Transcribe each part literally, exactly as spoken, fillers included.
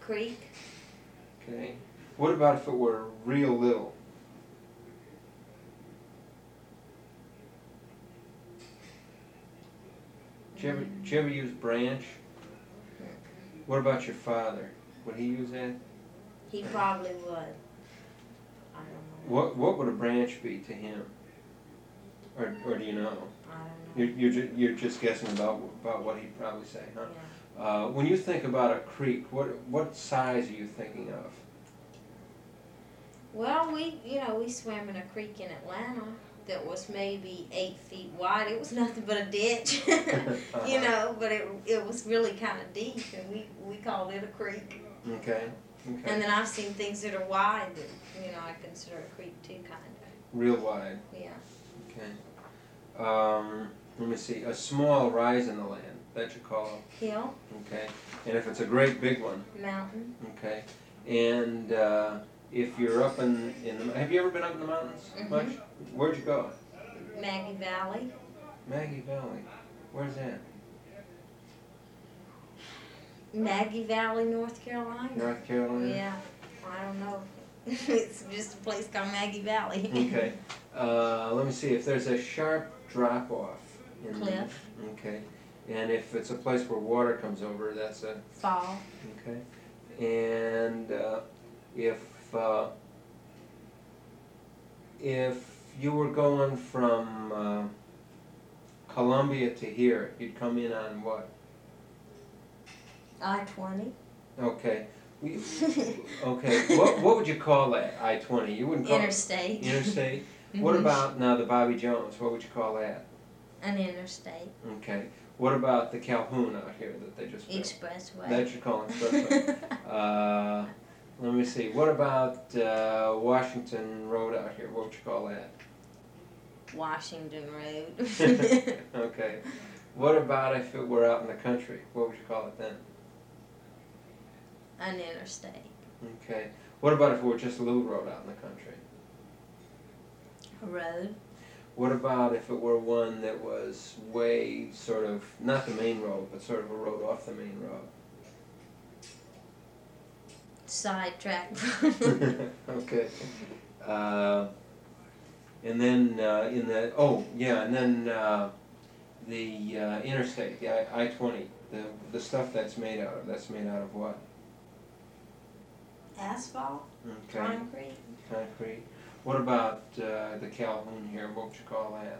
Creek. Okay. What about if it were real little? Did you ever, did you ever use branch? What about your father? Would he use that? He probably would. I don't know. What What would a branch be to him? Or Or do you know? I don't know. You're you're, ju you're just guessing about about what he'd probably say, huh? Yeah. Uh, when you think about a creek, what what size are you thinking of? Well, we, you know, we swam in a creek in Atlanta that was maybe eight feet wide. It was nothing but a ditch, Uh-huh. you know, but it it was really kind of deep, and we, we called it a creek. Okay. Okay. And then I've seen things that are wide that, you know, I consider a creek too, kind of. Real wide. Yeah. Okay. Um, let me see. A small rise in the land. That you call a Hill, okay. And if it's a great big one, mountain. okay. And uh, if you're up in in the, have you ever been up in the mountains Mhm. much? Where'd you go? Maggie Valley. Maggie Valley. Where's that? Maggie Valley, North Carolina. North Carolina. Yeah, I don't know. It's just a place called Maggie Valley. Okay. Uh, let me see. If there's a sharp drop off in Cliff. The, okay. And if it's a place where water comes over, that's a Fall. okay. And uh, if uh, if you were going from uh, Columbia to here, you'd come in on what? I twenty. Okay. We, okay. What what would you call that? I twenty. You wouldn't call Interstate. it interstate. What Mhm. about now the Bobby Jones? What would you call that? An interstate. Okay. What about the Calhoun out here that they just built? Expressway. That you call expressway. uh, let me see. What about uh, Washington Road out here? What would you call that? Washington Road. Okay. What about if it were out in the country? What would you call it then? An interstate. Okay. What about if it were just a little road out in the country? A road. What about if it were one that was way sort of, not the main road, but sort of a road off the main road? Sidetrack. Okay. Uh, and then uh, in the, oh, yeah, and then uh, the uh, interstate, the I twenty, the, the stuff that's made out of, that's made out of what? Asphalt. Okay. Concrete. Concrete. What about uh, the Calhoun here? What would you call that?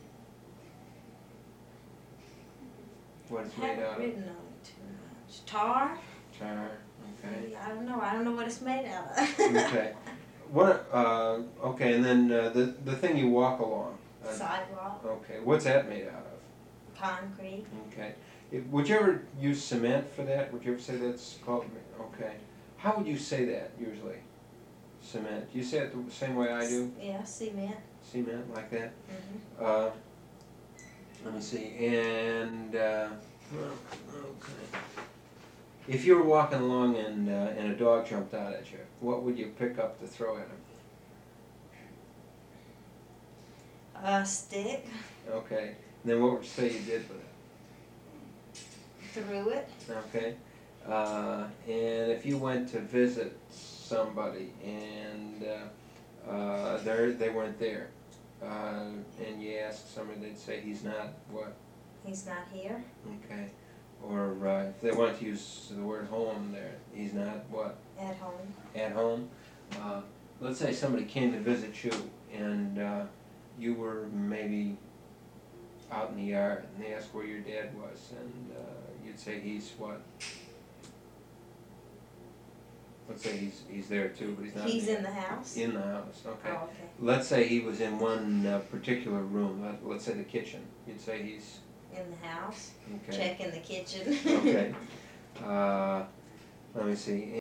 What it's made Haven't out of? written on it too much. Tar. Tar. Okay. I don't know. I don't know what it's made out of. Okay. What? Uh, okay, and then uh, the the thing you walk along. Uh, Sidewalk. okay. What's that made out of? Concrete. Okay. If, would you ever use cement for that? Would you ever say that's called? Okay. How would you say that usually? Cement. Do you say it the same way I do? Yeah, cement. Cement, like that? Mm-hmm. Uh, let me see. And uh, okay. If you were walking along and uh, and a dog jumped out at you, what would you pick up to throw at him? A stick. Okay. And then what would you say you did with it? Threw it. Okay. Uh, and if you went to visit somebody and uh, uh, they they weren't there, uh, and you asked somebody, they'd say he's not what? He's not here. Okay. Or uh, if they wanted to use the word home there, he's not what? At home. At home. Uh, let's say somebody came to visit you and uh, you were maybe out in the yard and they asked where your dad was and uh, you'd say he's what? Let's say he's he's there too, but he's not. He's in, in the house. In the house, okay. Oh, okay. Let's say he was in one uh, particular room. Let, let's say the kitchen. You'd say he's In the house. okay. Check in the kitchen. Okay. Uh, let me see.